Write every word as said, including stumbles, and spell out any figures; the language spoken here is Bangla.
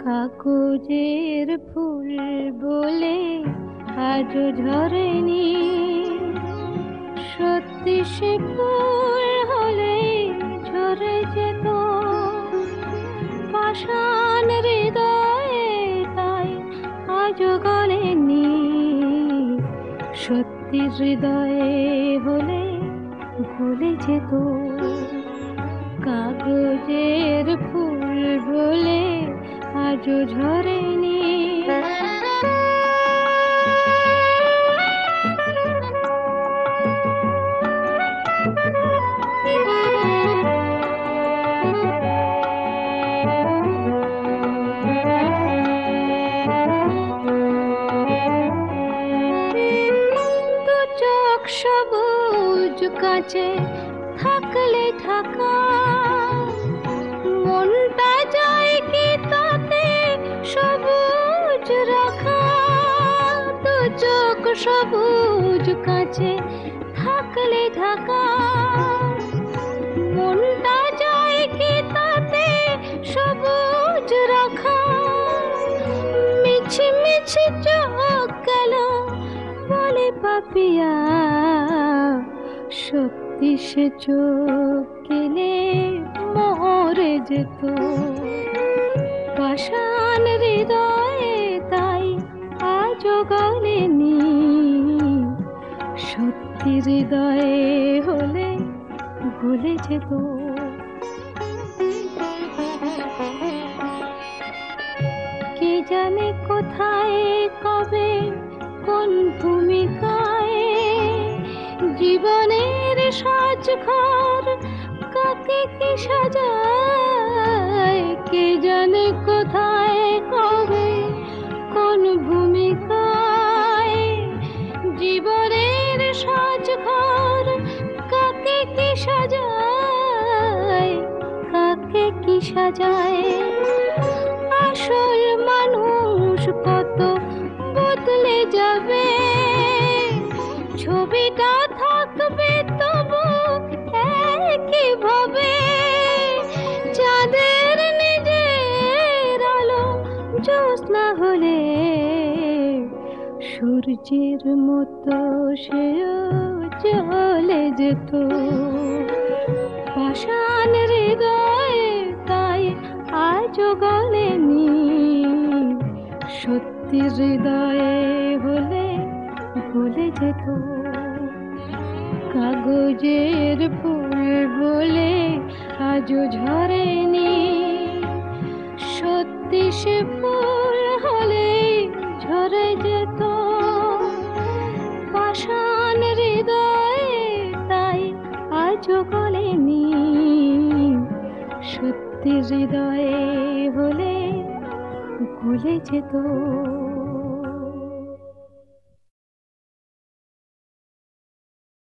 কাগজের ফুল বলে আজও ঝরেনি, সত্যি সে ফুল হলে ঝরে যেত পাষাণ হৃদয়ে, তাই আজও গলেনি। সত্যি হৃদয়ে হলে গলে যেত। কাগজের ফুল বলে আজও ঝরেনি। দু চোখ সবুজ কাঁচে থাকলে ঢাকা, মনটা যায় কি তাতে সবুজ রাখা। দু চোখ সবুজ কাঁচে থাকলে ঢাকা, মনটা যায় কি তাতে সবুজ রাখা। মিছি মিছি চোখ গেল বলে পাপিয়া, সত্যি সে চোখ গেলে মরে যেত পাষাণ হৃদয়ে, তাই আজও গলেনি। সত্যি হৃদয়ে হলে গলে যেত। কে জানে কোথায় কবে কোন ভূমিকায় জীবনের সাজঘর কাকে কি সাজায়। কে জানে কোথায় কবে কোন ভূমিকায় জীবনের সাজঘর কাকে কি সাজায়, কাকে কি সাজায়। আসল মানুষ কত বদলে যাবে, ছবিটা থাকবে তবু একই ভাবে। চাঁদের নিজের আলো জ্যোৎস্না হলে সূর্যের মতো সেও জ্বলে যেত পাষাণ হৃদয়ে, তাই আজও গলেনি। সত্যি হৃদয়ে হলে গলে যেত। কাগজের ফুল বলে আজও ঝরেনি, সত্যি সে ফুল হলে ঝরে যেত পাষাণ হৃদয়ে, তাই আজও গলেনি। সত্যি হৃদয়ে হলে গলে যেত।